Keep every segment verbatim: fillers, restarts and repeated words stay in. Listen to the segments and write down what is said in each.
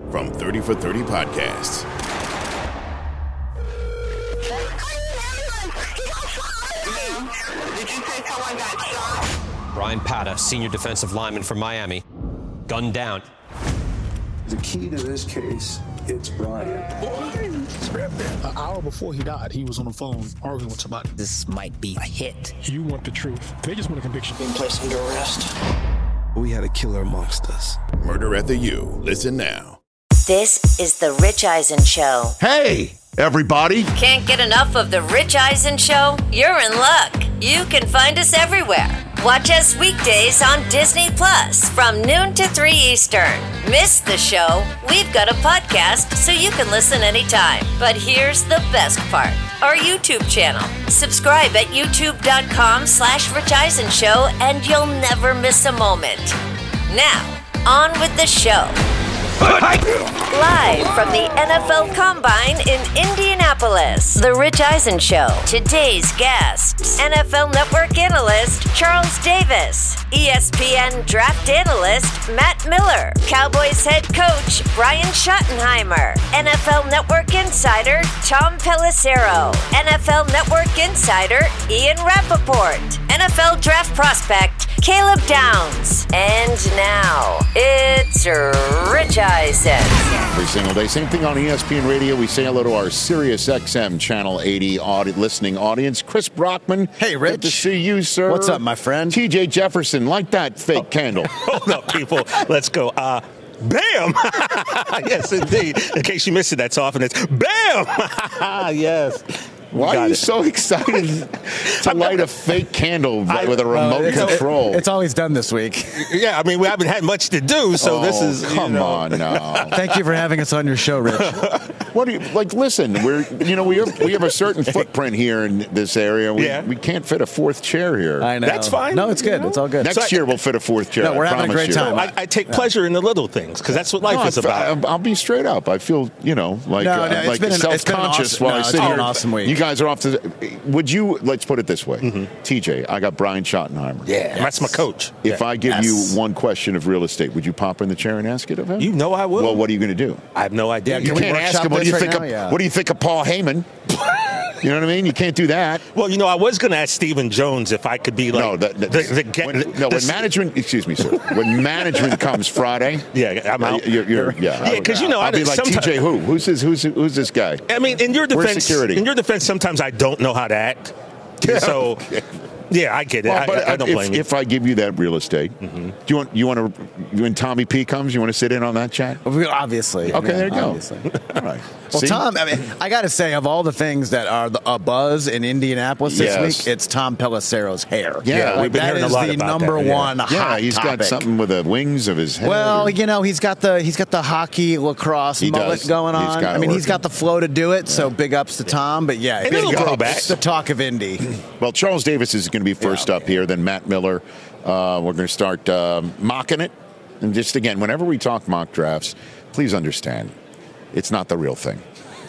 from thirty for thirty Podcasts. Did you say someone got shot? Brian Pata, senior defensive lineman from Miami, gunned down. The key to this case, it's Brian. An hour before he died, he was on the phone arguing with somebody. This might be a hit. You want the truth. They just want a conviction. Being placed under arrest. We had a killer amongst us. Murder at the U. Listen now. This is The Rich Eisen Show. Hey, everybody. Can't get enough of The Rich Eisen Show? You're in luck. You can find us everywhere. Watch us weekdays on Disney Plus from noon to three Eastern. Miss the show? We've got a podcast so you can listen anytime. But here's the best part. Our YouTube channel. Subscribe at youtube.com slash Rich Eisen Show and you'll never miss a moment. Now, on with the show. Live from the N F L Combine in Indianapolis, The Rich Eisen Show. Today's guests, N F L Network analyst Charles Davis, E S P N draft analyst Matt Miller, Cowboys head coach Brian Schottenheimer, N F L Network insider Tom Pelissero, N F L Network insider Ian Rappaport, N F L draft prospect Caleb Downs. And now, it's Rich Eisen. Every single day. Same thing on E S P N Radio. We say hello to our Sirius X M Channel eighty audit listening audience. Chris Brockman. Hey, Rich. Good to see you, sir. What's up, my friend? T J Jefferson, like that fake oh. candle. Hold up, people. Let's go. Uh, bam! Yes, indeed. In case you missed it, that's often it's bam! Yes. Why are you it. so excited to light a fake candle I, with a remote uh, control? It, it's always done this week. Yeah, I mean, we haven't had much to do, so oh, this is. Come you know. on, no. Thank you for having us on your show, Rich. What do you like? Listen, we're you know we have, we have a certain footprint here in this area. We, yeah. we can't fit a fourth chair here. I know. That's fine. No, it's good. You know? It's all good. Next so year we'll fit a fourth chair. No, we're I having a great you. time. I, I take pleasure yeah. in the little things because that's what life no, is about. I'll be straight up. I feel you know like no, no, uh, like an, self-conscious awesome, while no, I sit here. here. Awesome week. You guys are off to. Would you? Let's put it this way, mm-hmm. T J. I got Brian Schottenheimer. Yeah, yes. That's my coach. If yeah. I give yes. you one question of real estate, would you pop in the chair and ask it of him? You know I will. Well, what are you going to do? I have no idea. Yeah, you can't ask him. What do you right think? Now? Of, yeah. What do you think of Paul Heyman? You know what I mean? You can't do that. Well, you know, I was going to ask Stephen Jones if I could be like no, that, that, the, the, the, when, the, no. the, When management, excuse me, sir. When management comes Friday, yeah, I'm out. You're, you're, yeah, yeah, because you know, I'll I be like T J. Who? Who's this? Who's who's this guy? I mean, in your defense, Where's security? In your defense, sometimes I don't know how to act. So. Yeah, I get it. Well, but I, I don't if, blame you. If I give you that real estate, mm-hmm. do you want you want to when Tommy P comes, you want to sit in on that chat? Obviously. Okay, yeah, there you go. Obviously. All right. Well, See? Tom, I mean, I got to say, of all the things that are the, a buzz in Indianapolis this yes. week, it's Tom Pelissero's hair. Yeah, yeah we've like, been that hearing is a lot the about number that, yeah. one hot Yeah, he's topic. got something with the wings of his head. Well, or... you know, he's got the he's got the hockey lacrosse he mullet does. going on. He's got I mean, it he's got the flow to do it. Yeah. So big ups to yeah. Tom. But yeah, and it'll grow back. It's the talk of Indy. Well, Charles Davis is going to be first yeah. up here. Then Matt Miller. Uh, we're going to start um, mocking it. And just again, whenever we talk mock drafts, please understand, it's not the real thing.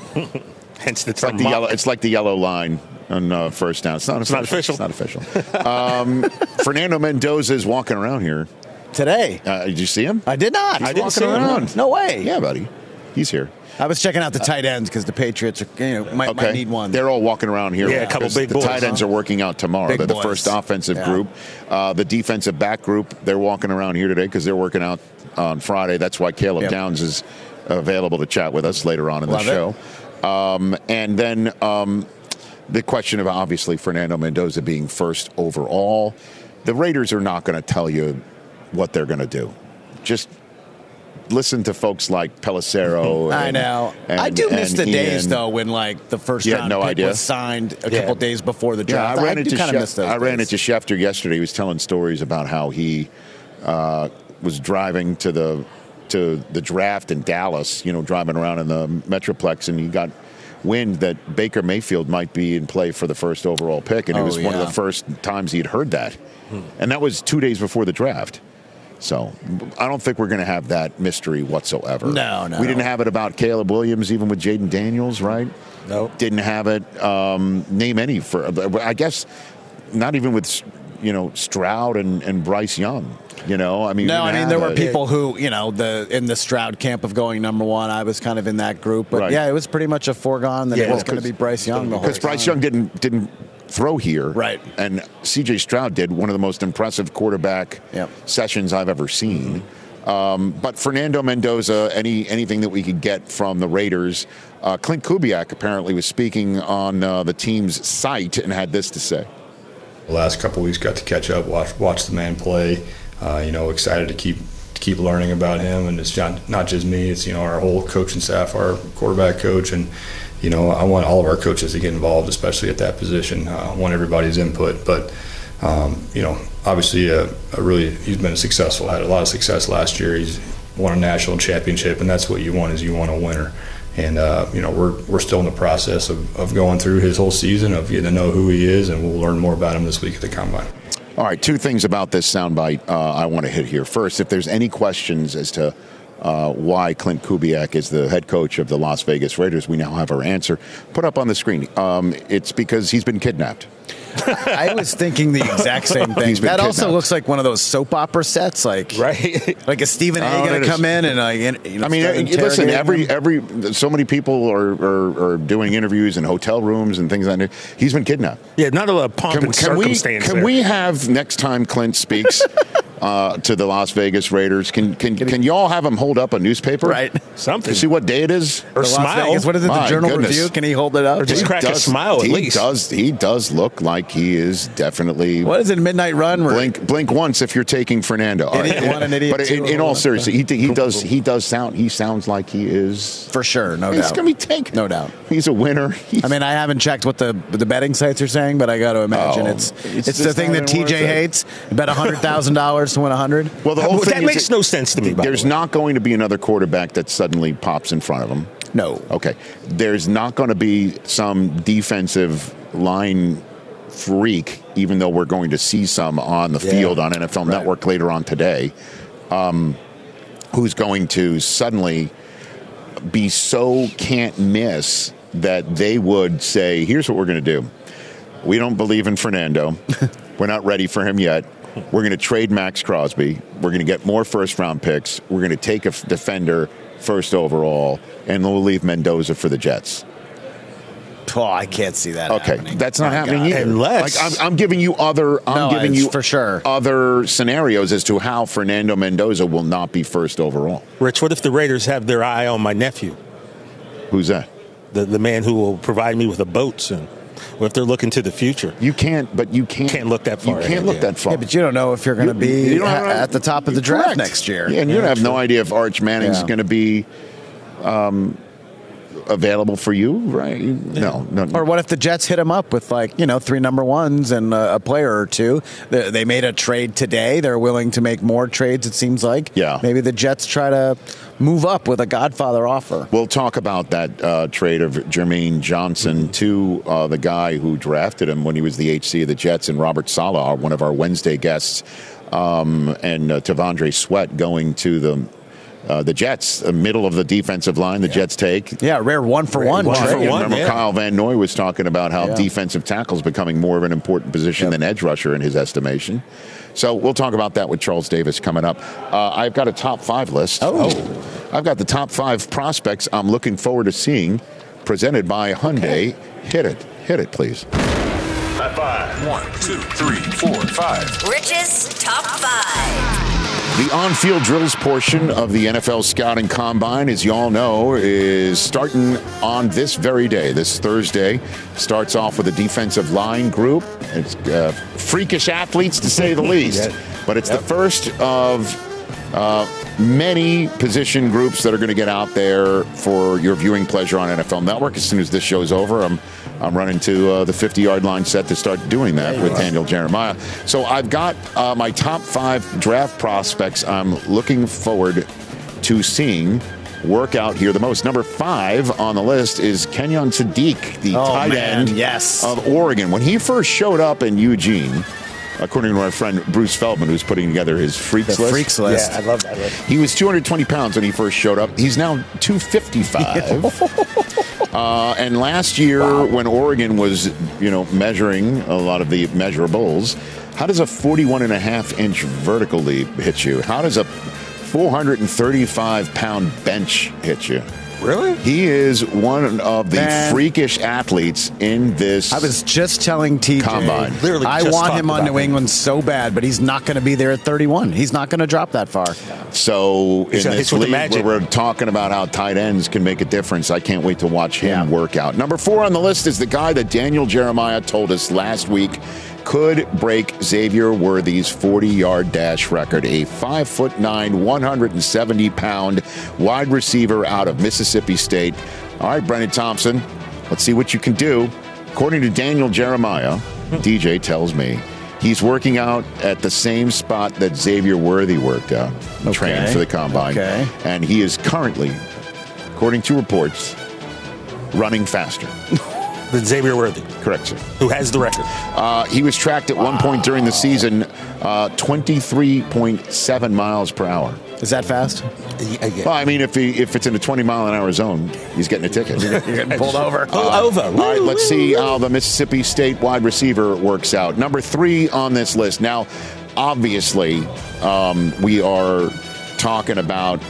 Hence the it's like the yellow. It's like the yellow line on uh, first down. It's not it's official. Not official. It's not official. um, Fernando Mendoza is walking around here today. Uh, did you see him? I did not. He's I didn't walking see him. around. No way. Yeah, buddy. He's here. I was checking out the tight ends because the Patriots are, you know, might, okay. might need one. They're all walking around here. Yeah, a couple big the boys. The tight ends are working out tomorrow. Big they're the boys. first offensive yeah. group. Uh, the defensive back group, they're walking around here today because they're working out on Friday. That's why Caleb yep. Downs is available to chat with us later on in Love the show. Um, and then um, the question of obviously Fernando Mendoza being first overall. The Raiders are not going to tell you what they're going to do. Just listen to folks like Pelissero. And, I know. And, I do miss the Ian. days, though, when, like, the first You had round no pick idea? was signed a Yeah. couple days before the Yeah, draft. I ran I into do kind of Schef- miss those I ran days. into Schefter yesterday. He was telling stories about how he uh, was driving to the to the draft in Dallas, you know, driving around in the Metroplex, and he got wind that Baker Mayfield might be in play for the first overall pick, and it Oh, was one of yeah. the first times he'd heard that. Hmm. And that was two days before the draft. So I don't think we're going to have that mystery whatsoever. No, no. We didn't have it about Caleb Williams, even with Jaden Daniels, right? No. Didn't have it. Um, name any for, I guess, not even with you know, Stroud and, and Bryce Young. You know, I mean, no, I mean there were a, people who, you know, the in the Stroud camp of going number one. I was kind of in that group, but right. yeah, it was pretty much a foregone that yeah, it was going to be Bryce Young the whole time. Because Bryce Young didn't didn't throw here, right? And C J Stroud did one of the most impressive quarterback yep. sessions I've ever seen. Um, but Fernando Mendoza, any anything that we could get from the Raiders. Uh, Clint Kubiak apparently was speaking on uh, the team's site and had this to say. The last couple of weeks got to catch up, watch watch the man play. Uh, you know, excited to keep to keep learning about him, and it's not not just me. It's you know our whole coaching staff, our quarterback coach, and you know I want all of our coaches to get involved, especially at that position. Uh, I want everybody's input, but um, you know, obviously, a, a really he's been successful. Had a lot of success last year. He's won a national championship, and that's what you want is you want a winner. And uh, you know we're we're still in the process of, of going through his whole season, of getting to know who he is, and we'll learn more about him this week at the Combine. All right, two things about this soundbite uh, I want to hit here. First, if there's any questions as to uh, why Clint Kubiak is the head coach of the Las Vegas Raiders, we now have our answer. Put up on the screen. Um, it's because he's been kidnapped. I was thinking the exact same thing. That kidnapped. also looks like one of those soap opera sets, like right, like a Stephen A. Oh, going to come in and like, you know, I mean, listen, every him. every so many people are, are, are doing interviews in hotel rooms and things like that. He's been kidnapped. Yeah, not a lot of pomp can, and can circumstance. We, can there. we have next time Clint speaks uh, to the Las Vegas Raiders? Can can can y'all have him hold up a newspaper? Right, something. To see what day it is, or the smile. Las Vegas, what is it? The My Journal goodness. Review? Can he hold it up? Or just he crack does, a smile at he least. Does he does look like he is definitely. What is it? Midnight Run? Where blink blink once if you're taking Fernando. All idiot right. one and idiot but two, in, in all seriousness, he he does he does sound he sounds like he is for sure, no he's doubt. Gonna be taken. No doubt. He's a winner. He's, I mean, I haven't checked what the the betting sites are saying, but I got to imagine Oh, it's it's it's, the just thing not that even T J worth it. hates. Bet a hundred thousand dollars to win a hundred. well, the whole Well, thing that is makes no sense to me. By There's the way. not going to be another quarterback that suddenly pops in front of him. No. Okay. There's not going to be some defensive line freak, even though we're going to see some on the Yeah. field on N F L Right. Network later on today, um, who's going to suddenly be so can't miss that they would say, here's what we're going to do. We don't believe in Fernando. We're not ready for him yet. We're going to trade Max Crosby. We're going to get more first-round picks. We're going to take a f- defender first overall, and we'll leave Mendoza for the Jets. Oh, I can't see that. Okay, happening. that's not My happening God. either. Unless- like I'm, I'm giving you other, I'm No, giving it's you for sure. other scenarios as to how Fernando Mendoza will not be first overall. Rich, what if the Raiders have their eye on my nephew, Who's that? the the man who will provide me with a boat soon? What if they're looking to the future? You can't, but you can't. Can't look that far You can't ahead, look yeah. that far. Yeah, but you don't know if you're going to You- be you don't ha- have- at the top of the draft Correct. next year. Yeah, and you have no idea if Arch Manning's Yeah. going to be um, available for you, right? No, no. Or what if the Jets hit him up with, like, you know, three number ones and a, a player or two? They, they made a trade today. They're willing to make more trades, it seems like. Yeah. Maybe the Jets try to move up with a Godfather offer. We'll talk about that uh, trade of Jermaine Johnson to uh, the guy who drafted him when he was the H C of the Jets, and Robert Saleh, one of our Wednesday guests, um, and uh, Tavondre Sweat going to the uh, the Jets, the middle of the defensive line. The yeah. Jets take yeah, rare one for one. One trade. for one. Remember, yeah. Kyle Van Noy was talking about how Yeah. defensive tackle is becoming more of an important position Yep. than edge rusher in his estimation. So we'll talk about that with Charles Davis coming up. Uh, I've got a top five list. Oh. I've got the top five prospects I'm looking forward to seeing, presented by Hyundai. Hit it. Hit it, please. High five. One, two, three, four, five. Rich's Top five. The on-field drills portion of the N F L Scouting Combine, as you all know, is starting on this very day. This Thursday starts off with a defensive line group. It's uh, freakish athletes, to say the least. But it's yep. the first of uh, many position groups that are going to get out there for your viewing pleasure on N F L Network. As soon as this show's over, I'm I'm running to uh, the fifty-yard line set to start doing that with are. Daniel Jeremiah. So I've got uh, my top five draft prospects I'm looking forward to seeing work out here the most. Number five on the list is Kenyon Sadiq, the oh, tight man, end yes. of Oregon. When he first showed up in Eugene, according to our friend Bruce Feldman, who's putting together his freaks the list. freaks list. Yeah, I love that list. He was two hundred twenty pounds when he first showed up. He's now two fifty-five. uh, and last year, wow. when Oregon was, you know, measuring a lot of the measurables, How does a forty-one and a half inch vertical leap hit you? How does a four hundred thirty-five pound bench hit you? Really? He is one of the Man. freakish athletes in this I was just telling T J, combine. Literally I just want talked him on about New him. England so bad, but he's not going to be there at thirty-one. He's not going to drop that far. So He's in a- this he's with the league Magic. where we're talking about how tight ends can make a difference, I can't wait to watch him Yeah. work out. Number four on the list is the guy that Daniel Jeremiah told us last week could break Xavier Worthy's forty-yard dash record, a five foot nine, one hundred seventy pound wide receiver out of Mississippi State. All right, Brennan Thompson, let's see what you can do. According to Daniel Jeremiah, D J tells me, he's working out at the same spot that Xavier Worthy worked out, Okay. trained for the combine. Okay. And he is currently, according to reports, running faster. The Xavier Worthy, Correct, sir. who has the record. Uh, he was tracked at one point during the season, uh, twenty-three point seven miles per hour. Is that fast? Yeah, yeah. Well, I mean, if he, if it's in a twenty mile an hour zone, he's getting a ticket. You're getting pulled over. Pull over. All right, let's see how the Mississippi State wide receiver works out. Number three on this list. Now, obviously, um, we are talking about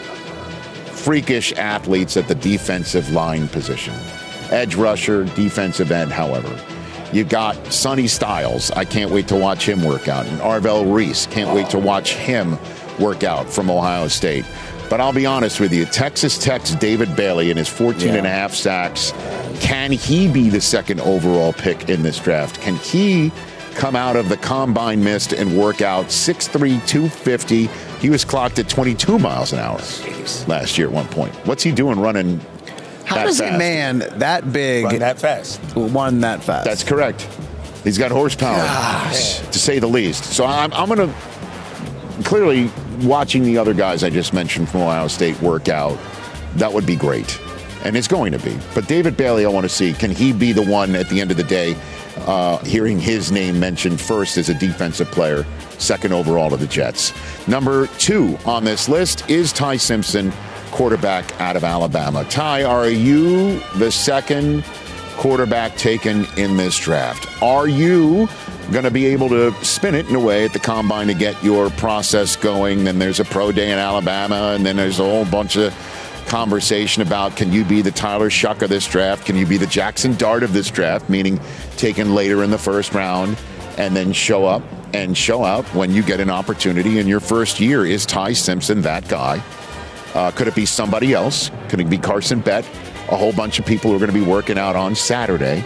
freakish athletes at the defensive line position. Edge rusher, defensive end, however. You got Sonny Styles. I can't wait to watch him work out. And Arvell Reese. Can't wait to watch him work out from Ohio State. But I'll be honest with you, Texas Tech's David Bailey and his fourteen Yeah. and a half sacks, can he be the second overall pick in this draft? Can he come out of the combine mist and work out six three, two fifty? He was clocked at twenty-two miles an hour last year at one point. What's he doing running How that does a fast? man that big Run that fast. run that fast? That's correct. He's got horsepower, to say the least. So I'm, I'm going to clearly watching the other guys I just mentioned from Ohio State work out. That would be great, and it's going to be. But David Bailey, I want to see. Can he be the one at the end of the day? Uh, hearing his name mentioned first as a defensive player, second overall to the Jets. Number two on this list is Ty Simpson, quarterback out of Alabama. Ty, are you the second quarterback taken in this draft? Are you going to be able to spin it in a way at the combine to get your process going? Then there's a pro day in Alabama, and then there's a whole bunch of conversation about, can you be the Tyler Shuck of this draft? Can you be the Jackson Dart of this draft, meaning taken later in the first round, and then show up and show out when you get an opportunity in your first year? Is Ty Simpson that guy? Uh, could it be somebody else? Could it be Carson Bett? A whole bunch of people who are going to be working out on Saturday.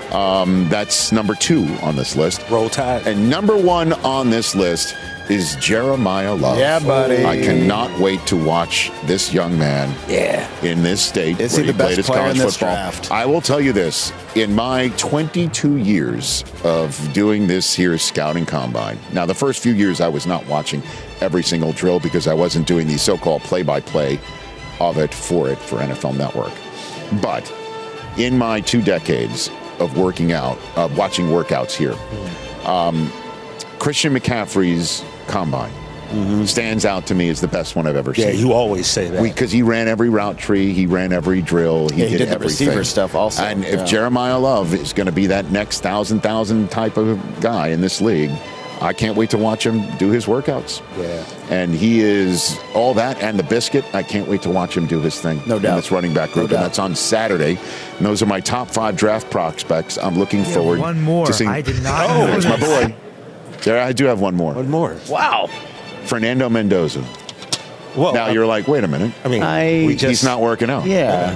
Um, that's number two on this list. Roll Tide. And number one on this list is Jeremiah Love. Yeah, buddy. I cannot wait to watch this young man Yeah. in this state Is where he the best played his player college in this football. draft? I will tell you this. In my twenty-two years of doing this here scouting combine, now the first few years I was not watching every single drill because I wasn't doing the so-called play-by-play of it for it for N F L Network. But in my two decades of working out, uh, watching workouts here, um, Christian McCaffrey's combine stands out to me as the best one I've ever Yeah, seen. you always say that. Because he ran every route tree, he ran every drill, he Yeah, he did, did the everything. receiver stuff also, And if yeah. Jeremiah Love is going to be that next thousand thousand type of guy in this league, I can't wait to watch him do his workouts. Yeah. And he is all that and the biscuit. I can't wait to watch him do his thing. No doubt. In this running back group, No and doubt. that's on Saturday. And those are my top five draft prospects. I'm looking forward. one more. To seeing. I did not Oh, know it's my this. boy. There, I do have one more. One more. Wow. Fernando Mendoza. Well, Now I- you're like, wait a minute. I mean, I- we just He's not working out. Yeah.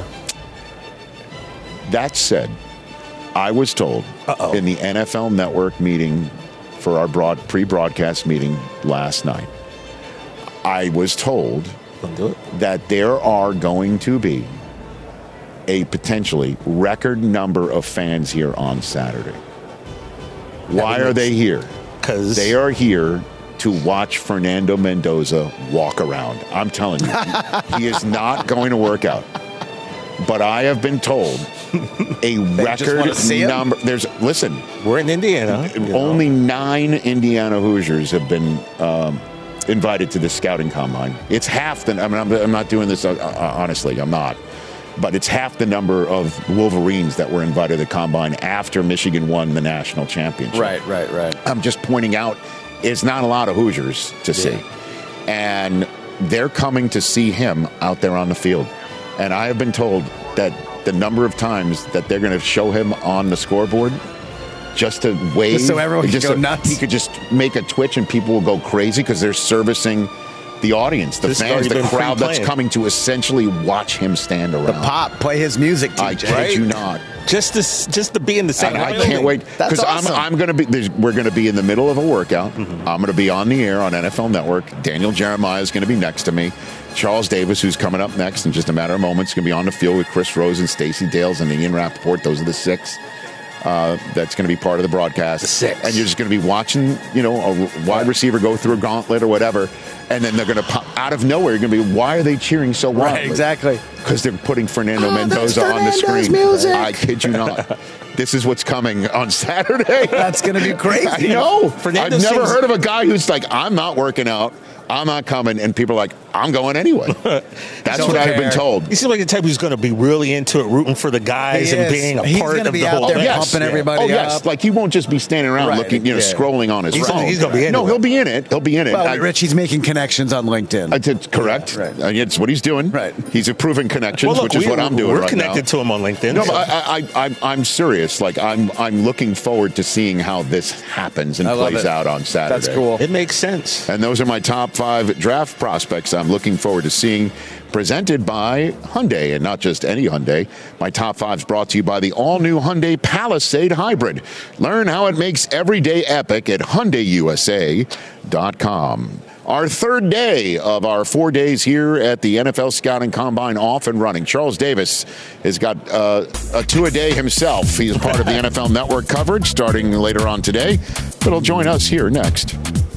That said, I was told Uh-oh. in the N F L Network meeting for our broad pre-broadcast meeting last night, I was told Don't do it. that there are going to be a potentially record number of fans here on Saturday. Why are they here? Because They are here to watch Fernando Mendoza walk around. I'm telling you, he is not going to work out. But I have been told a just record wanna see him? number. There's listen. we're in Indiana. you know. Only nine Indiana Hoosiers have been um, invited to the scouting combine. It's half the. I mean, I'm, I'm not doing this uh, uh, honestly. I'm not. but it's half the number of Wolverines that were invited to the Combine after Michigan won the national championship. Right, right, right. I'm just pointing out it's not a lot of Hoosiers to see. Yeah. And they're coming to see him out there on the field. And I have been told that the number of times that they're going to show him on the scoreboard just to wave. Just so everyone can just go so nuts. He could just make a twitch and people will go crazy because they're servicing the audience, the This has fans, already the been crowd that's pre-planned. coming to essentially watch him stand around. The pop, play his music, T I J. kid Right? you not. Just to s- just to be in the same. I, I building. can't wait That's because awesome. I'm I'm going to be. there's- We're going to be in the middle of a workout. I'm going to be on the air on N F L Network. Daniel Jeremiah is going to be next to me. Charles Davis, who's coming up next in just a matter of moments, going to be on the field with Chris Rose and Stacey Dales and Ian Rappaport. Those are the six. Uh, that's going to be part of the broadcast. Six. And you're just going to be watching, you know, a wide receiver go through a gauntlet or whatever, and then they're going to pop out of nowhere. You're going to be, why are they cheering so wildly? Right, exactly. Because they're putting Fernando Oh, that's Mendoza on the Fernando's screen. music. I kid you not. This is what's coming on Saturday. That's going to be crazy. I know. Fernando I've never sings- heard of a guy who's like, I'm not working out. I'm not coming. And people are like, I'm going anyway. That's Don't what I've care. been told. He seems like the type who's going to be really into it, rooting for the guys He and is. being a He's part gonna of be the out whole there thing. Yes. pumping everybody Oh, yes. up. Like he won't just be standing around Right. looking, you know, Yeah. scrolling on his He's phone. gonna- he's gonna be into No, it. he'll be in it. He'll be in it. Well, I- Rich, he's making connections on LinkedIn. I did correct. Right. Uh, it's what he's doing. Right. He's improving connections, Well, look, which is we, what I'm doing We're right connected now. to him on LinkedIn. No, so- but I, I, I, I'm serious. Like I'm, I'm looking forward to seeing how this happens and I love plays it. out on Saturday. That's cool. it makes sense. And those are my top five draft prospects I'm looking forward to seeing, presented by Hyundai, and not just any Hyundai. My top five is brought to you by the all-new Hyundai Palisade Hybrid. Learn how it makes every day epic at Hyundai U S A dot com. Our third day of our four days here at the N F L Scouting Combine off and running. Charles Davis has got uh, a two-a-day himself. He is part of the N F L Network coverage starting later on today, but he'll join us here next.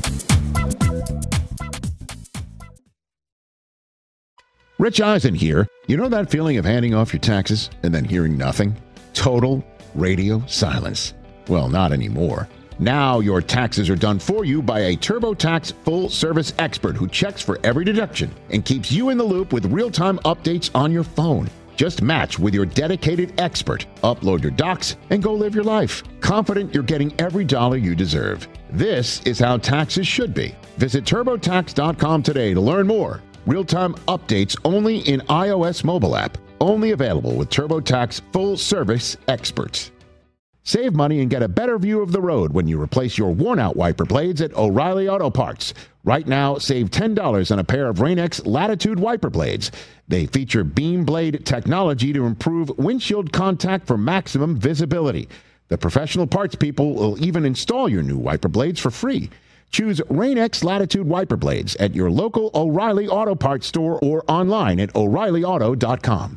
Rich Eisen here. You know that feeling of handing off your taxes and then hearing nothing? Total radio silence. Well, not anymore. Now your taxes are done for you by a TurboTax full-service expert who checks for every deduction and keeps you in the loop with real-time updates on your phone. Just match with your dedicated expert, upload your docs, and go live your life. Confident you're getting every dollar you deserve. This is how taxes should be. Visit turbo tax dot com today to learn more. Real-time updates only in iOS mobile app. Only available with TurboTax full-service experts. Save money and get a better view of the road when you replace your worn-out wiper blades at O'Reilly Auto Parts. Right now, save ten dollars on a pair of Rain-X Latitude wiper blades. They feature beam blade technology to improve windshield contact for maximum visibility. The professional parts people will even install your new wiper blades for free. Choose Rain-X Latitude wiper blades at your local O'Reilly Auto Parts store or online at O'Reilly Auto dot com.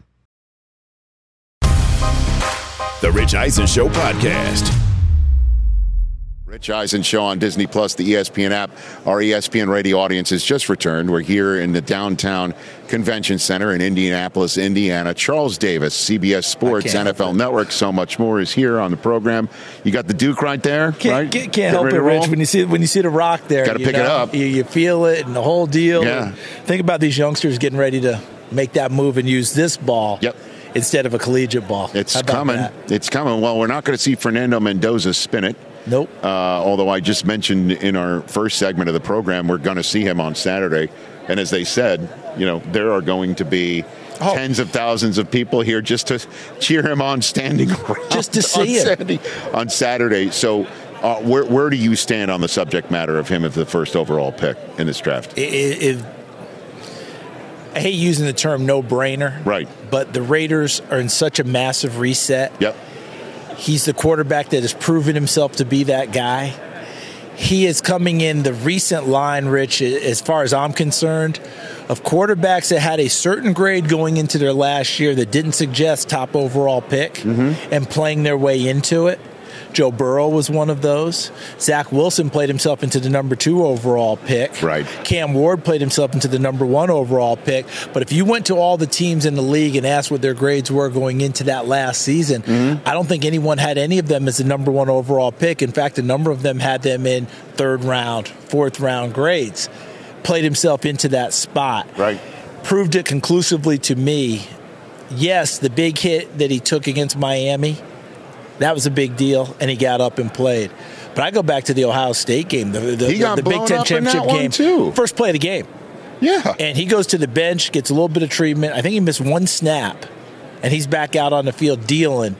The Rich Eisen Show podcast. Rich Eisen Show on Disney Plus, the E S P N app. Our E S P N radio audience has just returned. We're here in the downtown convention center in Indianapolis, Indiana. Charles Davis, C B S Sports, N F L Network, so much more is here on the program. You got the Duke right there, Can't, right? can't, Get can't help ready it, to roll? Rich. When you see when you see the rock there, Gotta you pick it know, up. You, you feel it and the whole deal. Yeah. And think about these youngsters getting ready to make that move and use this ball Yep. instead of a collegiate ball. It's How about coming. that? It's coming. Well, we're not going to see Fernando Mendoza spin it. Nope. Uh, although I just mentioned in our first segment of the program, we're going to see him on Saturday. And as they said, you know, there are going to be oh. tens of thousands of people here just to cheer him on standing around. Just to see on it. Saturday, on Saturday. So uh, where, where do you stand on the subject matter of him as the first overall pick in this draft? It, it, it, I hate using the term no-brainer. Right. But the Raiders are in such a massive reset. Yep. He's the quarterback that has proven himself to be that guy. He is coming in the recent line, Rich, as far as I'm concerned, of quarterbacks that had a certain grade going into their last year that didn't suggest top overall pick mm-hmm. and playing their way into it. Joe Burrow was one of those. Zach Wilson played himself into the number two overall pick. Right. Cam Ward played himself into the number one overall pick. But if you went to all the teams in the league and asked what their grades were going into that last season, mm-hmm. I don't think anyone had any of them as the number one overall pick. In fact, a number of them had them in third round, fourth round grades. Played himself into that spot. Right. Proved it conclusively to me yes, the big hit that he took against Miami, that was a big deal, and he got up and played. But I go back to the Ohio State game, the, the, he got the Big blown Ten up in that championship one game, too. First play of the game. Yeah. And he goes to the bench, gets a little bit of treatment. I think he missed one snap, and he's back out on the field dealing.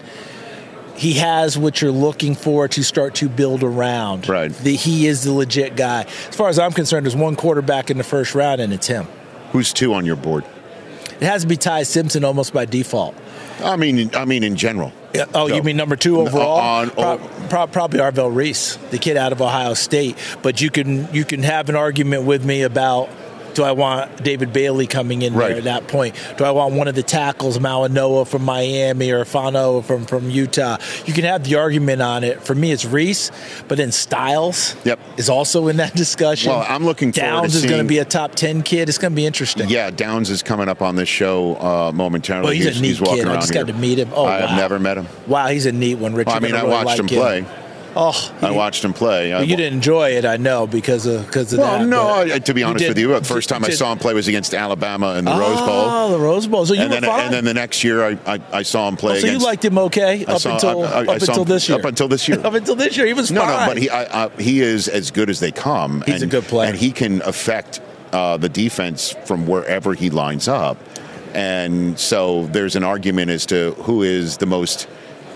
He has what you're looking for to start to build around. Right. The, he is the legit guy. As far as I'm concerned, there's one quarterback in the first round, and it's him. Who's two on your board? It has to be Ty Simpson almost by default. I mean, I mean in general. Yeah, oh, so, you mean number two overall? On, pro- pro- probably Arvell Reese, the kid out of Ohio State. But you can you can have an argument with me about, do I want David Bailey coming in right. there at that point? Do I want one of the tackles, Malinoa from Miami or Fano from, from Utah? You can have the argument on it. For me, it's Reese, but then Styles yep. is also in that discussion. Well, I'm looking forward Downs to is going seeing- to be a top ten kid. It's going to be interesting. Yeah, Downs is coming up on this show uh, momentarily. Well, he's, he's a neat he's walking kid. around I just here. got to meet him. Oh, I have wow. never met him. Wow, he's a neat one, Richard. Well, I mean, I really watched like him play. Oh, I watched him play. I, you didn't enjoy it, I know, because of because of well, that. no, but I, to be honest did- with you, the first time I did- saw him play was against Alabama in the oh, Rose Bowl. Oh, the Rose Bowl. So you and were then, fine. and then the next year, I, I, I saw him play. Oh, so against, you liked him okay I up saw- until I- I- up I saw until him- this year. Up until this year. Up until this year, he was no, fine. no, but he I, I, he is as good as they come. He's and, a good player, and he can affect uh, the defense from wherever he lines up. And so there's an argument as to who is the most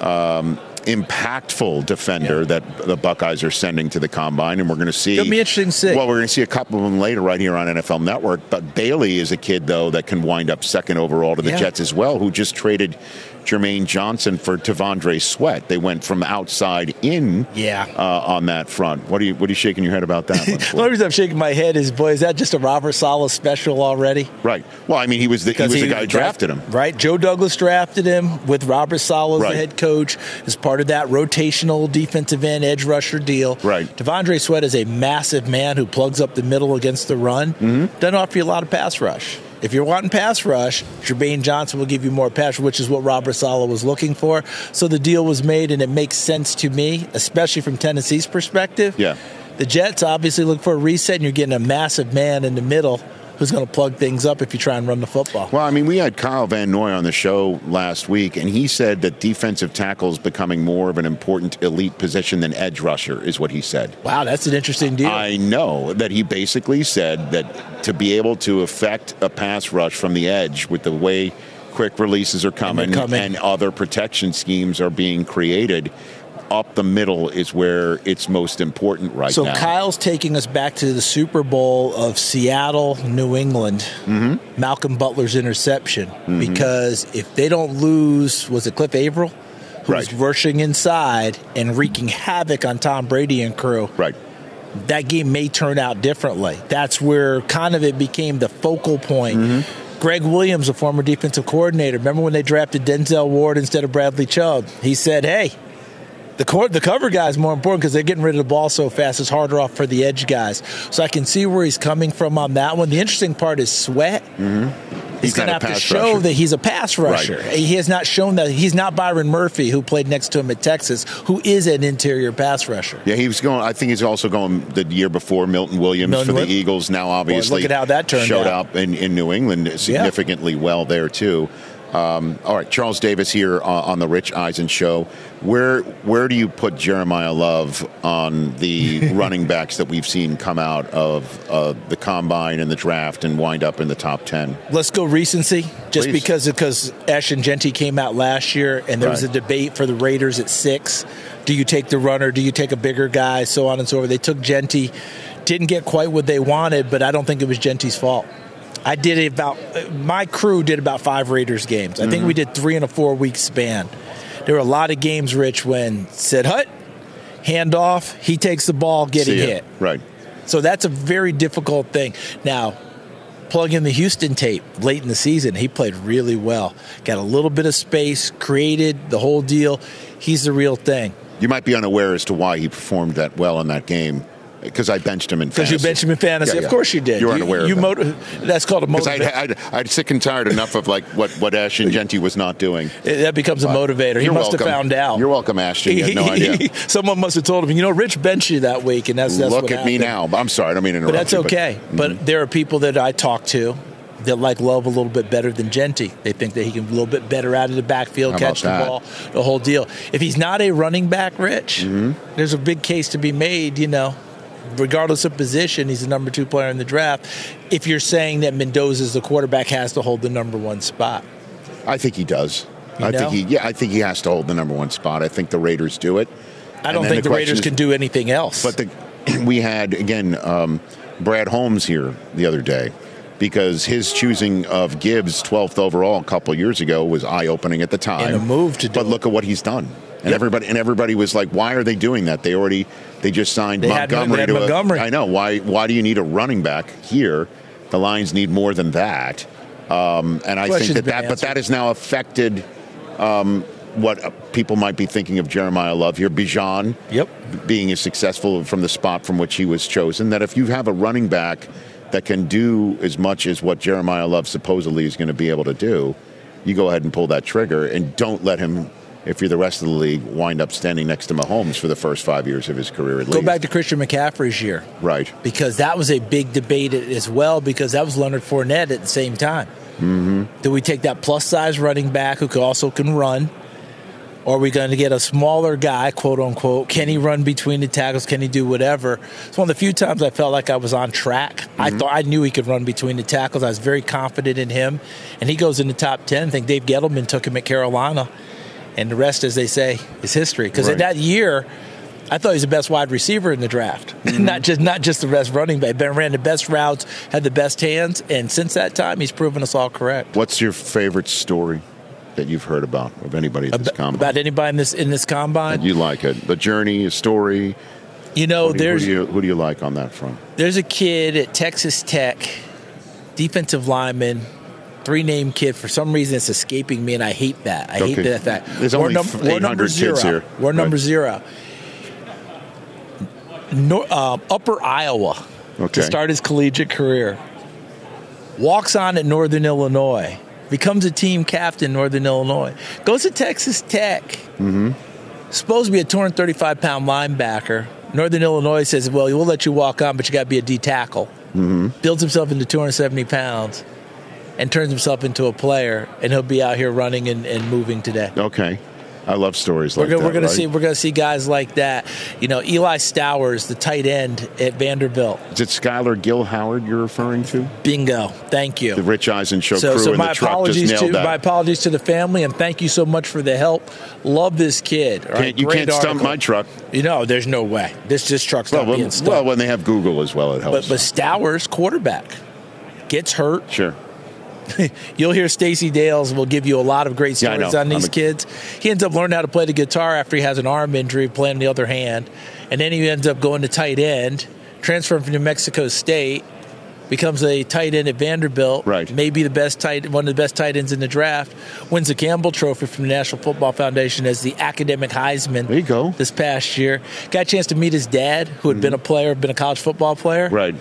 um, impactful defender yeah. that the Buckeyes are sending to the combine, and we're going to see. It'll be interesting to see. Well, we're going to see a couple of them later right here on N F L Network. But Bailey is a kid, though, that can wind up second overall to the yeah. Jets as well, who just traded Jermaine Johnson for Tavondre Sweat. They went from outside in yeah. uh, on that front. What are you What are you shaking your head about that one? The only reason I'm shaking my head is, boy, is that just a Robert Saleh special already? Right. Well, I mean, he was the, he was he, the guy who drafted him. Right. Joe Douglas drafted him with Robert Saleh as right. the head coach as part of that rotational defensive end edge rusher deal. Right. Tavondre Sweat is a massive man who plugs up the middle against the run. Mm-hmm. Doesn't offer you a lot of pass rush. If you're wanting pass rush, Jermaine Johnson will give you more pass, which is what Robert Saleh was looking for. So the deal was made, and it makes sense to me, especially from Tennessee's perspective. Yeah. The Jets obviously look for a reset, and you're getting a massive man in the middle who's going to plug things up if you try and run the football. Well, I mean, we had Kyle Van Noy on the show last week, and he said that defensive tackle is becoming more of an important elite position than edge rusher, is what he said. Wow, that's an interesting deal. I know that he basically said that to be able to affect a pass rush from the edge with the way quick releases are coming and, coming. and other protection schemes are being created, up the middle is where it's most important right so now. So Kyle's taking us back to the Super Bowl of Seattle, New England, mm-hmm. Malcolm Butler's interception. Mm-hmm. Because if they don't lose, was it Cliff Averill? Who right. was rushing inside and wreaking havoc on Tom Brady and crew. Right. That game may turn out differently. That's where kind of it became the focal point. Mm-hmm. Greg Williams, a former defensive coordinator, remember when they drafted Denzel Ward instead of Bradley Chubb? He said, hey, The, court, the cover guy is more important because they're getting rid of the ball so fast. It's harder off for the edge guys. So I can see where he's coming from on that one. The interesting part is Sweat. Mm-hmm. He's, he's going to have to show rusher. that he's a pass rusher. Right. He has not shown that. He's not Byron Murphy, who played next to him at Texas, who is an interior pass rusher. Yeah, he was going. I think he's also going the year before Milton Williams Milton for the Williams. Eagles. Now, obviously, well, look at how that turned showed out. up in, in New England significantly yeah. well there too. Um, all right, Charles Davis here uh, on the Rich Eisen Show. Where where do you put Jeremiah Love on the running backs that we've seen come out of uh, the combine and the draft and wind up in the top ten? Let's go recency, just Please. because because Ashton Jeanty came out last year, and there right. was a debate for the Raiders at six. Do you take the runner? Do you take a bigger guy? So on and so forth. They took Jeanty, didn't get quite what they wanted, but I don't think it was Jeanty's fault. I did about, my crew did about five Raiders games. I mm-hmm. think we did three in a four-week span. There were a lot of games, Rich, when Sid Hutt, handoff, he takes the ball, getting hit. Right. So that's a very difficult thing. Now, plug in the Houston tape late in the season. He played really well. Got a little bit of space, created the whole deal. He's the real thing. You might be unaware as to why he performed that well in that game. Because I benched him in fantasy. Because you benched him in fantasy. Yeah, yeah. Of course you did. You're you, unaware you of that. Motiv- that's called a motivator. Because I'd, I'd, I'd sick and tired enough of like what, what Ashton Jeanty was not doing. It, that becomes a motivator. He You're must welcome. have found out. You're welcome, Ashton. You had no idea. Someone must have told him, you know, Rich benched you that week, and that's, that's Look what at happened. me now. I'm sorry. I don't mean to interrupt But that's you, okay. But, but there are people that I talk to They like Love a little bit better than Genty. They think that he can a little bit better out of the backfield, How catch the about ball, the whole deal. If he's not a running back, Rich, Mm-hmm. there's a big case to be made, you know. Regardless of position, he's the number two player in the draft. If you're saying that Mendoza's the quarterback, has to hold the number one spot. I think he does. You I know? think he, yeah, I think he has to hold the number one spot. I think the Raiders do it. I don't And then think the, question Raiders is- can do anything else. But the, we had, again, um, Brad Holmes here the other day because his choosing of Gibbs twelfth overall a couple of years ago was eye-opening at the time. And a move to do But look at what he's done. And Yep. everybody and everybody was like, why are they doing that? They already they just signed They had- Montgomery they had to a- Montgomery. I know. Why why do you need a running back here? The Lions need more than that. Um, and I Question's think that, been that but answered. that has now affected um, what uh, people might be thinking of Jeremiah Love here. Bijan Yep. being as successful from the spot from which he was chosen, that if you have a running back that can do as much as what Jeremiah Love supposedly is going to be able to do, you go ahead and pull that trigger and don't let him, if you're the rest of the league, wind up standing next to Mahomes for the first five years of his career at Go least. back to Christian McCaffrey's year. Right. Because that was a big debate as well, because that was Leonard Fournette at the same time. Mm-hmm. Do we take that plus-size running back who could also can run, or are we going to get a smaller guy, quote unquote? Can he run between the tackles? Can he do whatever? It's one of the few times I felt like I was on track. Mm-hmm. I thought I knew he could run between the tackles. I was very confident in him, and he goes in the top ten. I think Dave Gettleman took him at Carolina, and the rest, as they say, is history. Because Right. in that year, I thought he was the best wide receiver in the draft, Mm-hmm. not just not just the best running back. Ben ran the best routes, had the best hands, and since that time, he's proven us all correct. What's your favorite story that you've heard about of anybody at this About, combine? about anybody in this in this combine, You like it. The journey, a story. you know, Who do you, who there's do you, who do you like on that front? there's a kid at Texas Tech, defensive lineman, three-name kid. For some reason, it's escaping me, and I hate that. I hate Okay. that fact. There's We're only num- f- we're eight hundred number zero. kids here. We're number Right. zero. No, um, Upper Iowa Okay. to start his collegiate career. Walks on at Northern Illinois. Becomes a team captain, Northern Illinois. Goes to Texas Tech. Mm-hmm. Supposed to be a two hundred thirty-five pound linebacker. Northern Illinois says, well, we'll let you walk on, but you got to be a D tackle. Mm-hmm. Builds himself into two hundred seventy pounds and turns himself into a player, and he'll be out here running and, and moving today. Okay. I love stories like We're gonna, that. we're going right? to see we're going to see guys like that. You know, Eli Stowers, the tight end at Vanderbilt. Is it Skylar Gill Howard you're referring to? Bingo. Thank you. The Rich Eisen Show So, crew so and my the truck apologies just to nailed that. my apologies to the family, and thank you so much for the help. Love this kid. All right, Can't- you great can't stump article. my truck. You know, there's no way. This this truck's Well, not well, being stumped. well, when they have Google as well, it helps. but but Stowers, quarterback, gets hurt. Sure. You'll hear Stacey Dales will give you a lot of great Yeah, I stories know. on these I'm a- kids. He ends up learning how to play the guitar after he has an arm injury, playing the other hand, and then he ends up going to tight end, transferring from New Mexico State, becomes a tight end at Vanderbilt. Right. Maybe the best tight, one of the best tight ends in the draft. Wins the Campbell Trophy from the National Football Foundation as the academic Heisman. There you go. This past year, got a chance to meet his dad, who had been a player, been a college football player. Right.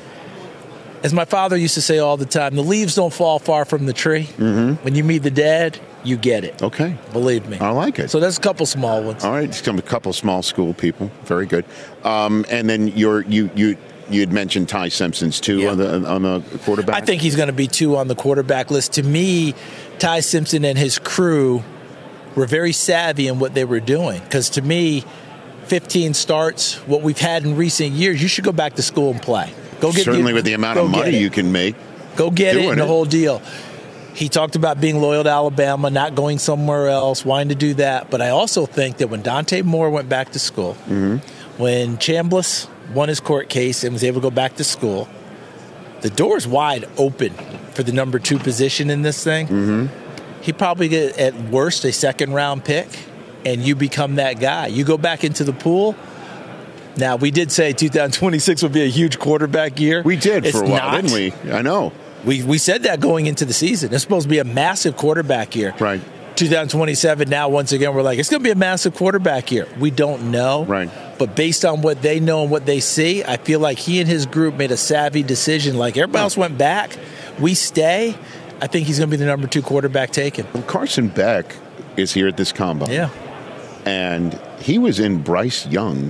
As my father used to say all the time, the leaves don't fall far from the tree. Mm-hmm. When you meet the dad, you get it. Okay. Believe me. I like it. So there's a couple small ones. All right. Just come a couple small school people. Very good. Um, and then you're, you you you had mentioned Ty Simpson's too Yeah. on the on the quarterback. I think he's going to be two on the quarterback list. To me, Ty Simpson and his crew were very savvy in what they were doing. Because to me, fifteen starts, what we've had in recent years, you should go back to school and play. Go get certainly the, with the amount go of get money it. you can make. Go get it doing and the it. whole deal. He talked about being loyal to Alabama, not going somewhere else, wanting to do that. But I also think that when Dante Moore went back to school, Mm-hmm. when Chambliss won his court case and was able to go back to school, the door's wide open for the number two position in this thing. Mm-hmm. He probably get at worst a second round pick, and you become that guy. You go back into the pool. Now, we did say two thousand twenty-six would be a huge quarterback year. We did It's for a while, not. didn't we? I know. We we said that going into the season. It's supposed to be a massive quarterback year. Right. two thousand twenty-seven, now once again, we're like, it's going to be a massive quarterback year. We don't know. Right. But based on what they know and what they see, I feel like he and his group made a savvy decision. Like everybody else went back, we stay. I think he's going to be the number two quarterback taken. Well, Carson Beck is here at this combine. Yeah. And he was in Bryce Young's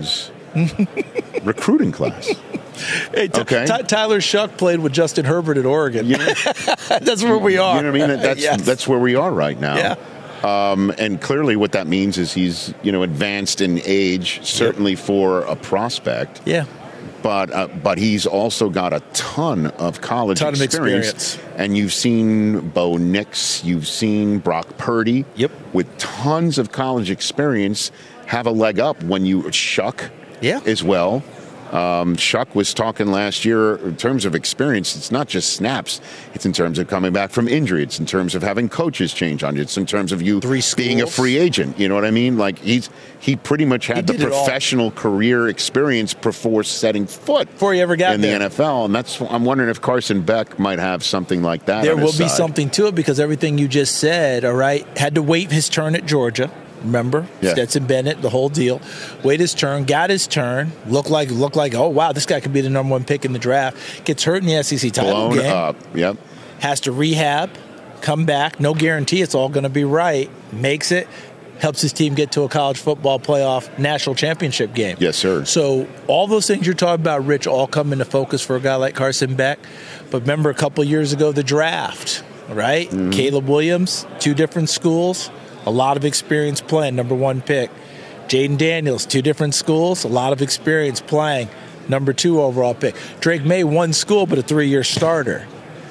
recruiting class. Hey, t- okay. T- Tyler Shuck played with Justin Herbert at Oregon. You know, that's where we are. You know what I mean? That's yes. that's where we are right now. Yeah. Um, and clearly, what that means is he's you know advanced in age, certainly yep. for a prospect. Yeah. But uh, but he's also got a ton of college ton experience. Of experience. And you've seen Bo Nix, you've seen Brock Purdy. Yep. With tons of college experience, have a leg up when you Shuck. Yeah. As well. Um, Shuck was talking last year in terms of experience. It's not just snaps. It's in terms of coming back from injury. It's in terms of having coaches change on you. It's in terms of you Three being a free agent. You know what I mean? Like he's he pretty much had the professional career experience before setting foot before he ever got in there. the N F L. And that's I'm wondering if Carson Beck might have something like that. There on will his be side. something to it because everything you just said. All right, had to wait his turn at Georgia. Remember, yeah. Stetson Bennett, the whole deal. Wait his turn, got his turn. Looked like, looked like, oh wow, this guy could be the number one pick in the draft. Gets hurt in the S E C title Blown game. up. Yep. Has to rehab, come back. No guarantee it's all going to be right. Makes it. Helps his team get to a college football playoff national championship game. Yes, sir. So all those things you're talking about, Rich, all come into focus for a guy like Carson Beck. But remember a couple years ago, the draft, right? Mm-hmm. Caleb Williams, two different schools. A lot of experience playing, number one pick. Jaden Daniels, two different schools, a lot of experience playing, number two overall pick. Drake May, one school, but a three-year starter.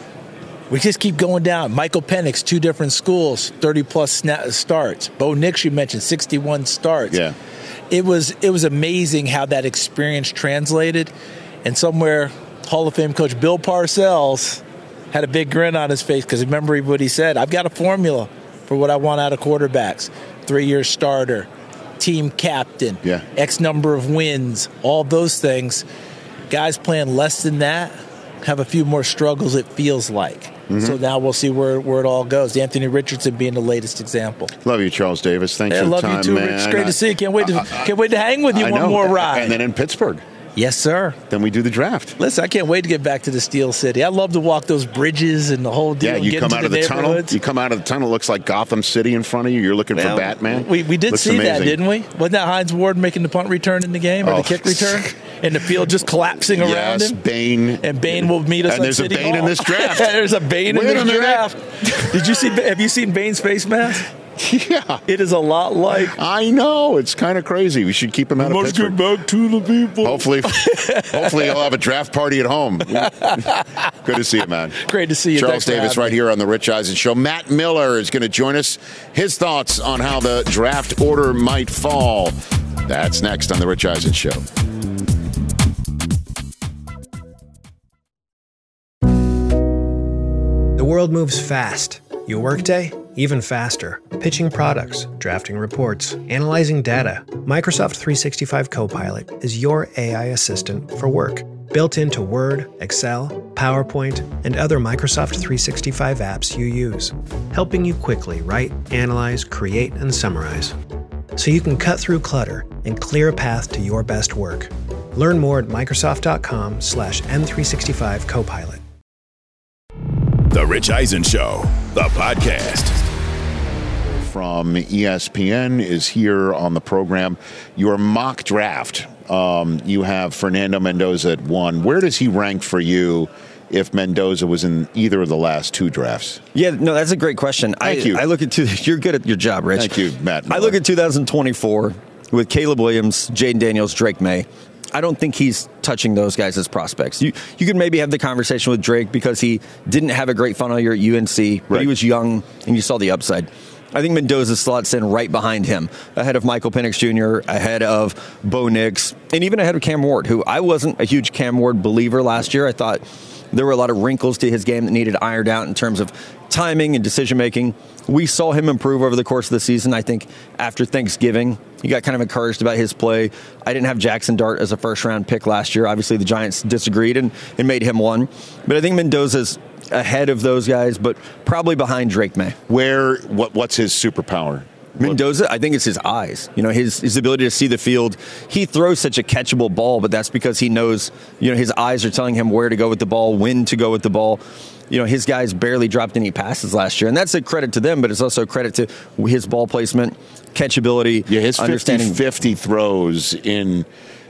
We just keep going down. Michael Penix, two different schools, thirty-plus sna- starts. Bo Nix, you mentioned, sixty-one starts. Yeah. It was, it was amazing how that experience translated. And somewhere, Hall of Fame coach Bill Parcells had a big grin on his face because remember what he said, I've got a formula for what I want out of quarterbacks. Three-year starter, team captain, yeah. X number of wins, all those things. Guys playing less than that have a few more struggles, it feels like. Mm-hmm. So now we'll see where, where it all goes. Anthony Richardson being the latest example. Love you, Charles Davis. Thanks hey, for the love time, you too, man. Rich. It's great to see you. Can't wait to, I, I, can't wait to hang with you I one know. more ride. And then in Pittsburgh. Yes, sir. Then we do the draft. Listen, I can't wait to get back to the Steel City. I love to walk those bridges and the whole deal. Yeah, you get come into out of the, the tunnel. You come out of the tunnel. Looks like Gotham City in front of you. You're looking well, for Batman. We we did looks see amazing. that, didn't we? Wasn't that Hines Ward making the punt return in the game or oh. the kick return? And the field just collapsing around yes, him. Bane. And Bane will meet us. And there's City a Bane Hall. in this draft. There's a Bane Wait in this draft. Did you see? Have you seen Bane's face mask? Yeah. It is a lot like. I know. It's kind of crazy. We should keep him out of Pittsburgh. Let's get back to the people. Hopefully, hopefully he'll have a draft party at home. Good to see you, man. Great to see you. Charles Thanks Davis right here on The Rich Eisen Show. Matt Miller is going to join us. His thoughts on how the draft order might fall. That's next on The Rich Eisen Show. The world moves fast. Your workday, even faster. Pitching products, drafting reports, analyzing data. Microsoft three sixty-five Copilot is your A I assistant for work. Built into Word, Excel, PowerPoint, and other Microsoft three sixty-five apps you use. Helping you quickly write, analyze, create, and summarize. So you can cut through clutter and clear a path to your best work. Learn more at Microsoft.com slash M365 Copilot. The Rich Eisen Show, the podcast. From E S P N is here on the program. Your mock draft. Um, you have Fernando Mendoza at one. Where does he rank for you if Mendoza was in either of the last two drafts? Yeah, no, that's a great question. Thank I, you. I look at two, you're good at your job, Rich. Thank you, Matt Miller. I look at two thousand twenty-four with Caleb Williams, Jaden Daniels, Drake May. I don't think he's touching those guys as prospects. You you could maybe have the conversation with Drake because he didn't have a great final year at U N C, but right. he was young and you saw the upside. I think Mendoza slots in right behind him, ahead of Michael Penix Junior, ahead of Bo Nix, and even ahead of Cam Ward, who I wasn't a huge Cam Ward believer last year. I thought there were a lot of wrinkles to his game that needed ironed out in terms of timing and decision-making. We saw him improve over the course of the season. I think after Thanksgiving, he got kind of encouraged about his play. I didn't have Jackson Dart as a first-round pick last year. Obviously, the Giants disagreed and, and made him one. But I think Mendoza's ahead of those guys, but probably behind Drake May. Where? What? What's his superpower? Mendoza, I think it's his eyes. You know, his his ability to see the field. He throws such a catchable ball, but that's because he knows, you know, his eyes are telling him where to go with the ball, when to go with the ball. You know, his guys barely dropped any passes last year, and that's a credit to them, but it's also a credit to his ball placement, catchability, yeah, his understanding. fifty fifty throws in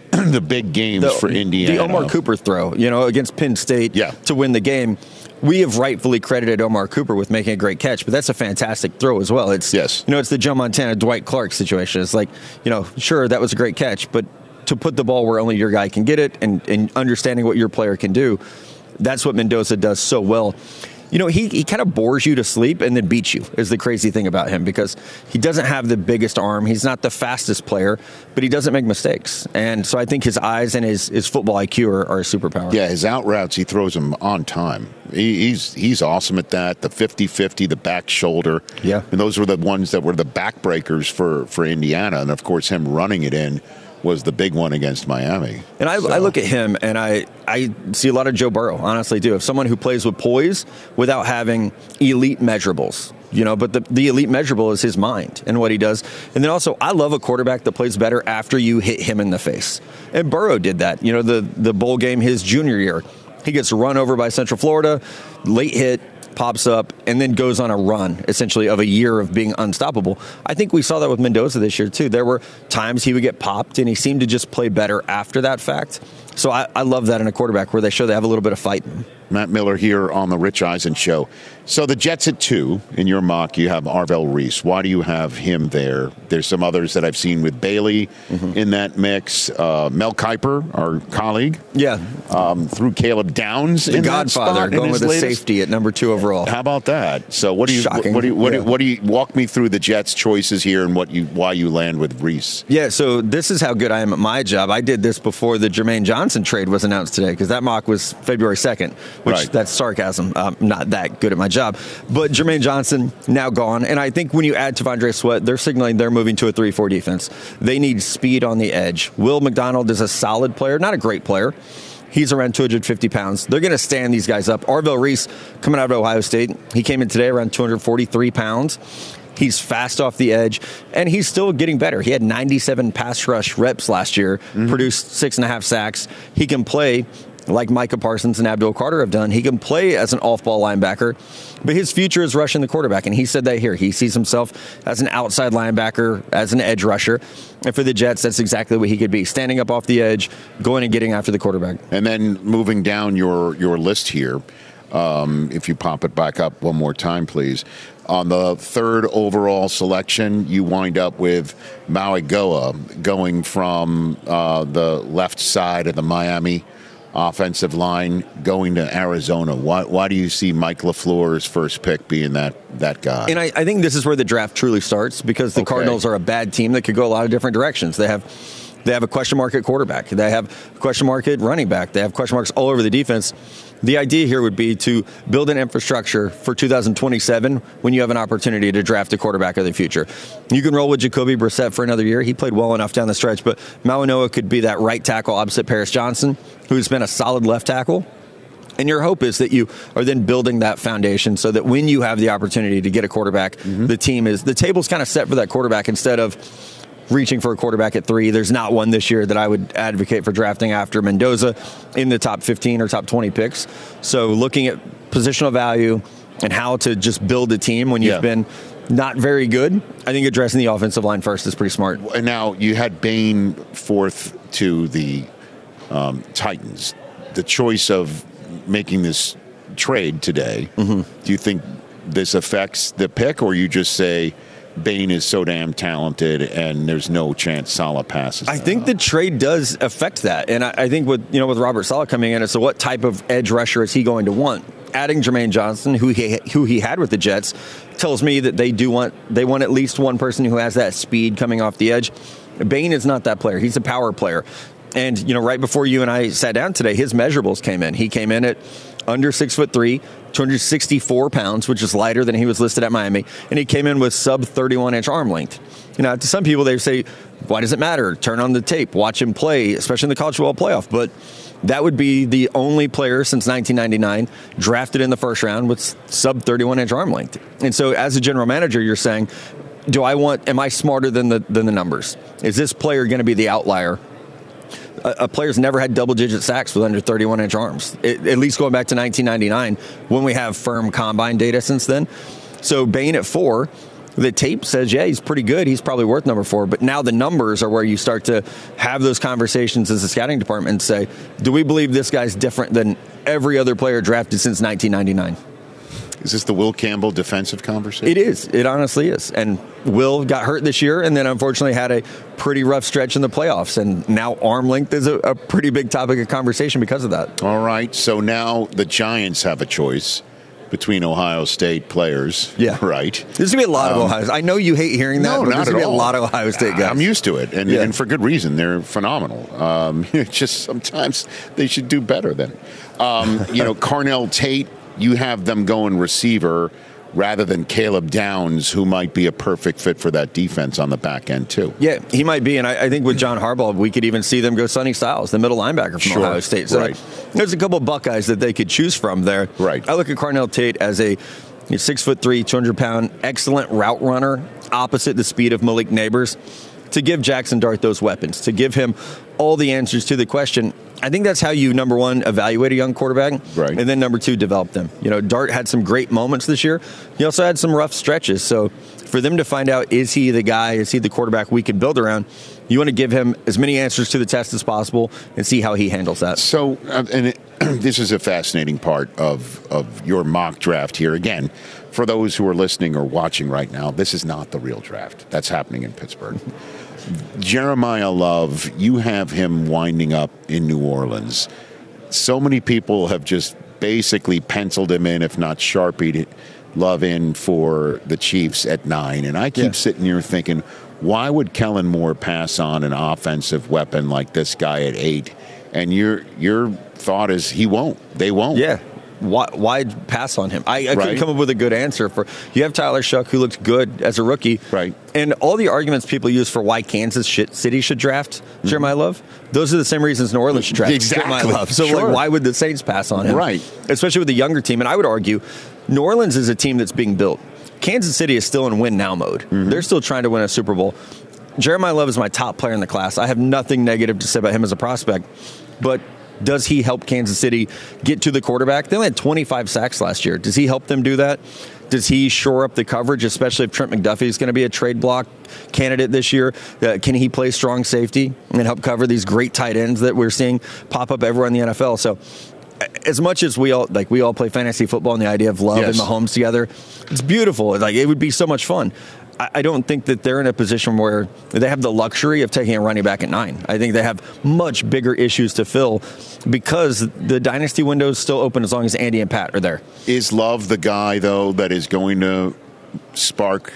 the big games the, for Indiana. The Omar Cooper throw, you know, against Penn State yeah. to win the game. We have rightfully credited Omar Cooper with making a great catch, but that's a fantastic throw as well. It's yes. you know, it's the Joe Montana, Dwight Clark situation. It's like, you know, sure, that was a great catch, but to put the ball where only your guy can get it and, and understanding what your player can do, that's what Mendoza does so well. You know, he, he kind of bores you to sleep and then beats you is the crazy thing about him because he doesn't have the biggest arm. He's not the fastest player, but he doesn't make mistakes. And so I think his eyes and his, his football I Q are, are a superpower. Yeah, his out routes, he throws them on time. He, he's he's awesome at that. The fifty-fifty, the back shoulder. Yeah. And those were the ones that were the backbreakers for, for Indiana. And, of course, him running it in was the big one against Miami. And I, so. I look at him and I, I see a lot of Joe Burrow, honestly do. If someone who plays with poise without having elite measurables, you know, but the, the elite measurable is his mind and what he does. And then also, I love a quarterback that plays better after you hit him in the face. And Burrow did that. You know, the, the bowl game his junior year, he gets run over by Central Florida, late hit, pops up, and then goes on a run, essentially, of a year of being unstoppable. I think we saw that with Mendoza this year, too. There were times he would get popped, and he seemed to just play better after that fact. So I, I love that in a quarterback where they show they have a little bit of fight. Matt Miller here on the Rich Eisen Show. So the Jets at two. In your mock, you have Arvell Reese. Why do you have him there? There's some others that I've seen with Bailey mm-hmm. in that mix. Uh, Mel Kiper, our colleague. Yeah. Um, threw Caleb Downs the in Godfather, that spot going with the latest. Safety at number two overall. How about that? So what do you Shocking. what do you what, yeah. do, what do you walk me through the Jets' choices here and what you why you land with Reese? Yeah, so this is how good I am at my job. I did this before the Jermaine Johnson trade was announced today because that mock was February second, which right. that's sarcasm. I'm not that good at my job. But Jermaine Johnson now gone, and I think when you add T'Vondre Sweat, they're signaling they're moving to a three four defense. They need speed on the edge. Will McDonald is a solid player, not a great player. He's around two hundred fifty pounds. They're going to stand these guys up. Arvell Reese, coming out of Ohio State, he came in today around two hundred forty-three pounds. He's fast off the edge, and he's still getting better. He had ninety-seven pass rush reps last year, mm-hmm. produced six and a half sacks. He can play like Micah Parsons and Abdul Carter have done. He can play as an off-ball linebacker, but his future is rushing the quarterback, and he said that here. He sees himself as an outside linebacker, as an edge rusher, and for the Jets, that's exactly what he could be, standing up off the edge, going and getting after the quarterback. And then moving down your, your list here, um, if you pop it back up one more time, please. On the third overall selection, you wind up with Maui Goa going from uh, the left side of the Miami offensive line going to Arizona. Why why do you see Mike LaFleur's first pick being that that guy? And I, I think this is where the draft truly starts because the okay. Cardinals are a bad team that could go a lot of different directions. They have they have a question mark at quarterback. They have a question mark at running back. They have question marks all over the defense. The idea here would be to build an infrastructure for two thousand twenty-seven when you have an opportunity to draft a quarterback of the future. You can roll with Jacoby Brissett for another year. He played well enough down the stretch, but Mauanoa could be that right tackle opposite Paris Johnson, who's been a solid left tackle. And your hope is that you are then building that foundation so that when you have the opportunity to get a quarterback, mm-hmm. the team is, the table's kind of set for that quarterback instead of reaching for a quarterback at three. There's not one this year that I would advocate for drafting after Mendoza in the top fifteen or top twenty picks. So looking at positional value and how to just build a team when you've yeah. been not very good, I think addressing the offensive line first is pretty smart. And now you had Bain fourth to the um, Titans. The choice of making this trade today, mm-hmm. do you think this affects the pick, or you just say Bain is so damn talented and there's no chance Saleh passes? I think up? the trade does affect that. And I, I think with, you know, with Robert Saleh coming in, it's so what type of edge rusher is he going to want? Adding Jermaine Johnson, who he who he had with the Jets, tells me that they do want they want at least one person who has that speed coming off the edge. Bain is not that player. He's a power player. And, you know, right before you and I sat down today, his measurables came in. He came in at under six foot three, two hundred sixty-four pounds, which is lighter than he was listed at Miami. And he came in with sub thirty-one inch arm length. You know, to some people, they say, why does it matter? Turn on the tape, watch him play, especially in the college football playoff. But that would be the only player since nineteen ninety-nine drafted in the first round with sub thirty-one inch arm length. And so as a general manager, you're saying, do I want, am I smarter than the, than the numbers? Is this player going to be the outlier? A player's never had double-digit sacks with under thirty-one inch arms, it, at least going back to nineteen ninety-nine when we have firm combine data since then. So Bain at four, the tape says, yeah, he's pretty good. He's probably worth number four. But now the numbers are where you start to have those conversations as a scouting department and say, do we believe this guy's different than every other player drafted since nineteen ninety-nine? Is this the Will Campbell defensive conversation? It is. It honestly is. And Will got hurt this year and then unfortunately had a pretty rough stretch in the playoffs. And now arm length is a, a pretty big topic of conversation because of that. All right. So now the Giants have a choice between Ohio State players. Yeah. Right. There's going to be a lot um, of Ohio State. I know you hate hearing that, no, but not there's going to be all. a lot of Ohio State guys. I'm used to it, and, yeah. and for good reason. They're phenomenal. Um, just sometimes they should do better than, um, you know, Carnell Tate, you have them going receiver rather than Caleb Downs, who might be a perfect fit for that defense on the back end, too. Yeah, he might be. And I, I think with John Harbaugh, we could even see them go Sonny Styles, the middle linebacker from Sure. Ohio State. So right. there's a couple of Buckeyes that they could choose from there. Right. I look at Carnell Tate as a six foot three, two hundred pound, excellent route runner, opposite the speed of Malik Neighbors, to give Jackson Dart those weapons, to give him all the answers to the question. I think that's how you, number one, evaluate a young quarterback, right. and then number two, develop them. You know, Dart had some great moments this year. He also had some rough stretches. So for them to find out, is he the guy, is he the quarterback we can build around, you want to give him as many answers to the test as possible and see how he handles that. So, uh, and it, this is a fascinating part of, of your mock draft here. Again, for those who are listening or watching right now, this is not the real draft. That's happening in Pittsburgh. Jeremiah Love, you have him winding up in New Orleans. So many people have just basically penciled him in, if not Sharpied Love in for the Chiefs at nine. And I keep yeah. sitting here thinking, why would Kellen Moore pass on an offensive weapon like this guy at eight? And your your thought is he won't. They won't. Yeah. Why, why pass on him? I, I right. couldn't come up with a good answer. For you have Tyler Shuck, who looks good as a rookie, right? And all the arguments people use for why Kansas City should draft mm-hmm. Jeremiah Love, those are the same reasons New Orleans should draft exactly. Jeremiah Love. So, sure. like, why would the Saints pass on him? Right. Especially with a younger team. And I would argue, New Orleans is a team that's being built. Kansas City is still in win now mode. Mm-hmm. They're still trying to win a Super Bowl. Jeremiah Love is my top player in the class. I have nothing negative to say about him as a prospect, but does he help Kansas City get to the quarterback? They only had twenty-five sacks last year. Does he help them do that? Does he shore up the coverage, especially if Trent McDuffie is going to be a trade block candidate this year? Uh, can he play strong safety and help cover these great tight ends that we're seeing pop up everywhere in the N F L? So as much as we all like we all play fantasy football and the idea of Love yes. and Mahomes together, it's beautiful. Like it would be so much fun. I don't think that they're in a position where they have the luxury of taking a running back at nine. I think they have much bigger issues to fill because the dynasty window is still open as long as Andy and Pat are there. Is Love the guy, though, that is going to spark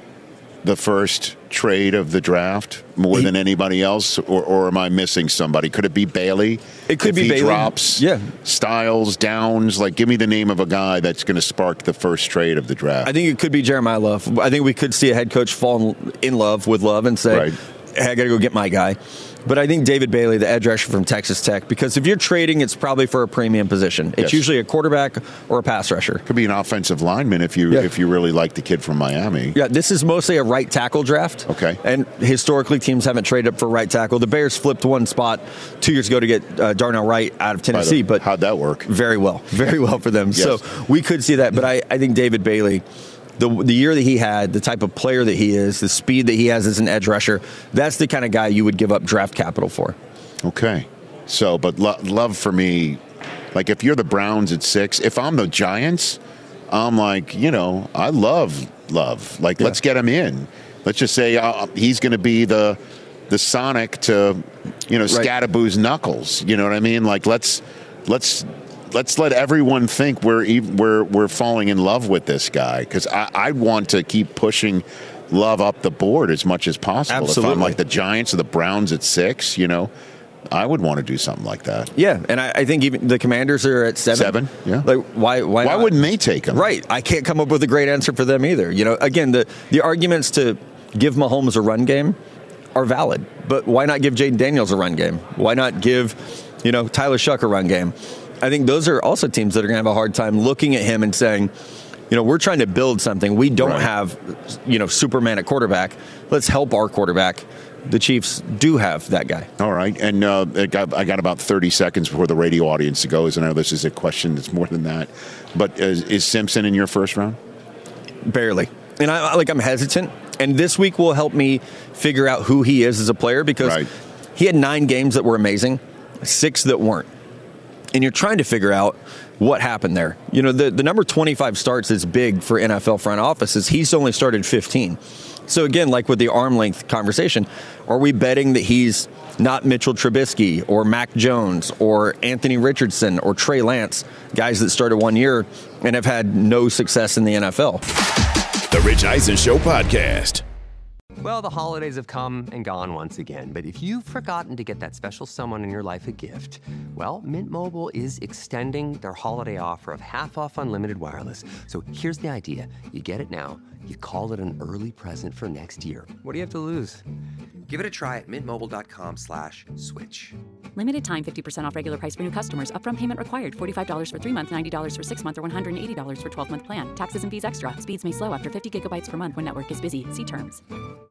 the first trade of the draft more he, than anybody else, or, or am I missing somebody? Could it be Bailey? It could if be he Bailey. Drops, yeah. Styles, Downs. Like, give me the name of a guy that's going to spark the first trade of the draft. I think it could be Jeremiah Love. I think we could see a head coach fall in love with Love and say, right. hey, I got to go get my guy. But I think David Bailey, the edge rusher from Texas Tech, because if you're trading, it's probably for a premium position. It's yes. usually a quarterback or a pass rusher. Could be an offensive lineman if you yeah. if you really like the kid from Miami. Yeah, this is mostly a right tackle draft. Okay. And historically, teams haven't traded up for right tackle. The Bears flipped one spot two years ago to get uh, Darnell Wright out of Tennessee. The, but how'd that work? Very well. Very well for them. yes. So we could see that. But I, I think David Bailey, The, the year that he had, the type of player that he is, the speed that he has as an edge rusher, that's the kind of guy you would give up draft capital for. Okay. So, but lo- Love for me, like if you're the Browns at six, if I'm the Giants, I'm like, you know, I love Love. Like, yeah. let's get him in. Let's just say uh, he's going to be the the Sonic to, you know, right. Scadaboo's Knuckles. You know what I mean? Like, let's let's. Let's let everyone think we're even, we're we're falling in love with this guy, because I, I want to keep pushing Love up the board as much as possible. Absolutely. If I'm like the Giants or the Browns at six, you know, I would want to do something like that. Yeah, and I, I think even the Commanders are at seven. Seven, yeah. Like why why why not? wouldn't they take him? Right. I can't come up with a great answer for them either. You know, again, the the arguments to give Mahomes a run game are valid, but why not give Jaden Daniels a run game? Why not give, you know, Tyler Shuck a run game? I think those are also teams that are going to have a hard time looking at him and saying, you know, we're trying to build something. We don't right. have, you know, Superman at quarterback. Let's help our quarterback. The Chiefs do have that guy. All right. And uh, I, got, I got about thirty seconds before the radio audience goes. And I know this is a question that's more than that. But is, is Simpson in your first round? Barely. And I like I'm hesitant, and this week will help me figure out who he is as a player because right. he had nine games that were amazing, six that weren't. And you're trying to figure out what happened there. You know, the, the number twenty-five starts is big for N F L front offices. He's only started fifteen. So again, like with the arm length conversation, are we betting that he's not Mitchell Trubisky or Mac Jones or Anthony Richardson or Trey Lance, guys that started one year and have had no success in the N F L? The Rich Eisen Show podcast. Well, the holidays have come and gone once again, but if you've forgotten to get that special someone in your life a gift, well, Mint Mobile is extending their holiday offer of half off unlimited wireless. So here's the idea. You get it now. You call it an early present for next year. What do you have to lose? Give it a try at mintmobile.com slash switch. Limited time, fifty percent off regular price for new customers. Upfront payment required. forty-five dollars for three months, ninety dollars for six months, or one hundred eighty dollars for twelve-month plan. Taxes and fees extra. Speeds may slow after fifty gigabytes per month when network is busy. See terms.